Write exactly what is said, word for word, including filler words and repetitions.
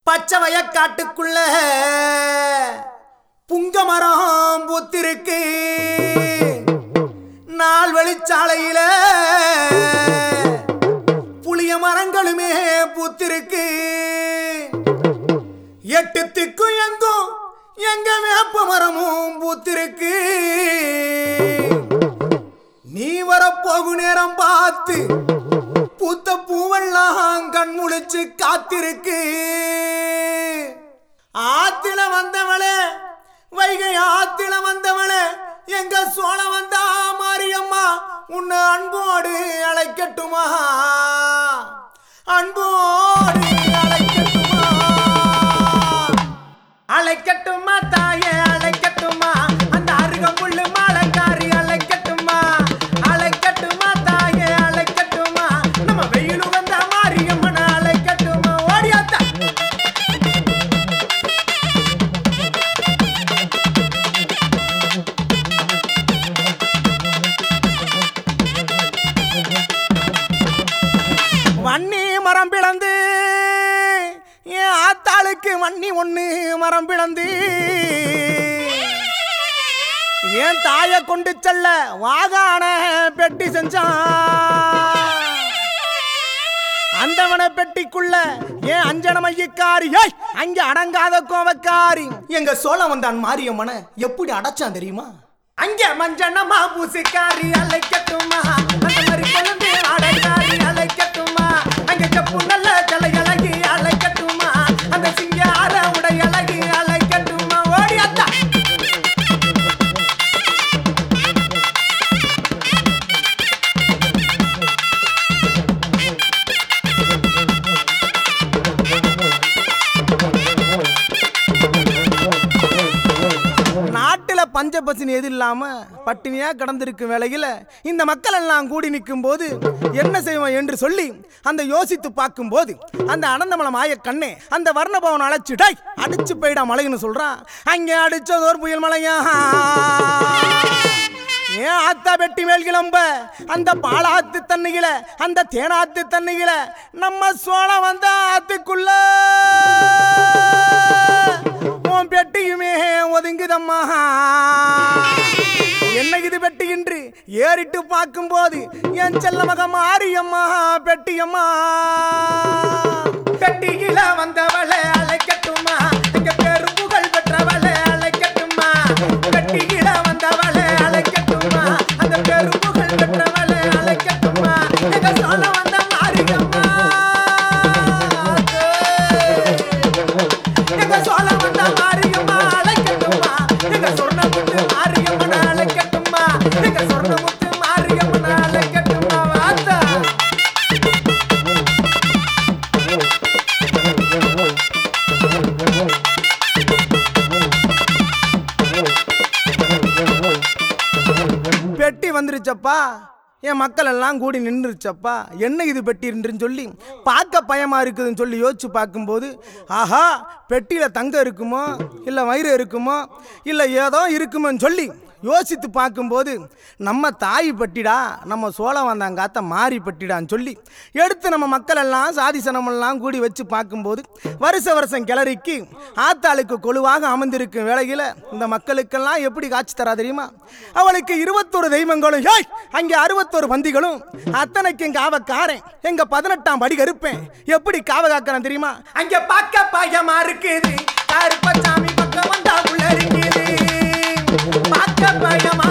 பச்சை வயக்காட்டுக்குள்ள புங்க மரம் பூத்திருக்கு. நாள் வெளிச்சாலையில புளிய மரங்களுமே பூத்திருக்கு. எட்டு திக்கும் எங்கும் எங்க வேப்ப மரமும் பூத்திருக்கு. நீ வரப்போகு நேரம் பார்த்து பூத்த பூவெல்லாம் கண் முழிச்சு காத்திருக்கு. ஆத்தில வந்தவளே, வைகை ஆத்தில வந்தவளே, எங்க சோழ வந்தா மாரியம்மா உன்னை அன்போடு அழைக்கட்டுமா, அன்போடு அழைக்கட்டுமா, அழைக்கட்டுமா தாயே அழைக்கட்டுமா, அந்த அருகம்புல்லு மாலைக்காரி அழைக்கட்டுமா, அழைக்கட்டுமா தாயே அழைக்கட்டுமா, நம்ம வெயிலு வந்த மாரியம்மனை அழைக்கட்டுமா. ஓடியாத்தா வன்னி மரம் பிளந்து என் ஆத்தாளுக்கு வன்னி ஒண்ணு மரம் பிளந்து என் தாயை கொண்டு செல்ல வாகான பெட்டி செஞ்சான். அந்தவன பெட்டிக்குள்ள ஏன் அஞ்சன மையக்காரி அங்க அடங்காத கோவக்காரி எங்க சோழ வந்தான் மாரியம்மனை எப்படி அடைச்சான் தெரியுமா? அங்க மஞ்சனமா பூசிக்காரி அழைக்கட்டுமா, அந்த மாதிரி கொழுந்து ஆடைக்காரி அழைக்கட்டுமா, அங்க செப்பு நல்ல ஜலை அழகி அழைக்கட்டுமா, அந்த சிங்கார உடை அழகி அழைக்கட்டுமா. ஓடியாத்தா நாட்டுல பஞ்ச பசினி எது இல்லாம பட்டினியா கடந்திருக்கும் வேளையில இந்த மக்கள் எல்லாம் கூடி நிற்கும் போது என்ன செய்வோம் என்று சொல்லி அந்த யோசித்து பார்க்கும் போது அந்த அனந்தமலை மாய கண்ணே அந்த வர்ணபவன் அழைச்சிடை அடிச்சு போயிடா மலைன்னு சொல்றான். அங்கே அடிச்சதோர் புயல் மலையா ஏன் ஆத்தா வெட்டி மேல் கிளம்ப அந்த பாலாத்து தண்ணியில அந்த தேனாத்து தண்ணியில நம்ம சோழ வந்த ஆத்துக்குள்ள பெட்டியுமே ஒதுங்குதம்மா. என்ன இது பெட்டியின்றி ஏறிட்டு பார்க்கும் போது என் செல்ல மக மாரியம்மா பெட்டியம்மா. பெட்டியில வந்தவளை அழைக்கட்டுமா, எங்க பேரு புகழ் பெற்றவளை அழைக்கட்டுமா, பெட்டியில வந்தவளை அழைக்கட்டுமா, அந்த பேரு புகழ் பெற்றவளை அழைக்கட்டுமா, எங்க சோழ வந்த மாரியம்மா, எங்க சோழ வந்த மாரியம்மா அழைக்கட்டுமா, எங்க சொர்ணமுத்து மாரியம்மனை அழைக்கட்டுமா, எங்க சொர்ணமுத்து மாரியம்மனை அழைக்கட்டுமா. வாத்தா பெட்டி வந்துருச்சப்பா, என் மக்கள் எல்லாம் கூடி நின்றுச்சப்பா. என்ன இது பெட்டின்னு சொல்லி பார்க்க பயமா இருக்குதுன்னு சொல்லி யோசிச்சு பார்க்கும்போது ஆஹா பெட்டியில தங்கம் இருக்குமோ இல்லை வயிறு இருக்குமோ இல்லை ஏதோ இருக்குமோன்னு சொல்லி யோசித்து பார்க்கும்போது நம்ம தாய் பட்டிடா, நம்ம சோழ வந்தாங்காத்த மாறி பட்டிடான்னு சொல்லி எடுத்து நம்ம மக்கள் எல்லாம் சாதி சனமெல்லாம் கூடி வச்சு பார்க்கும்போது வருஷ வருஷம் கிளறிக்கு ஆத்தாளுக்கு கொழுவாக அமர்ந்திருக்கும் வேளையில் இந்த மக்களுக்கெல்லாம் எப்படி காட்சி தரா தெரியுமா? அவளுக்கு இருபத்தொரு தெய்வங்களும் அங்கே அறுபத்தொரு பந்திகளும் அத்தனைக்கும் காவக்காரன் எங்க பதினெட்டாம் படி கருப்பேன் எப்படி காவ காக்கிறேன் தெரியுமா? அங்க பார்க்க பாயமா இருக்குது கருப்பசாமி பக்கம் வந்தா உள்ள இருக்குது பார்க்க பயமா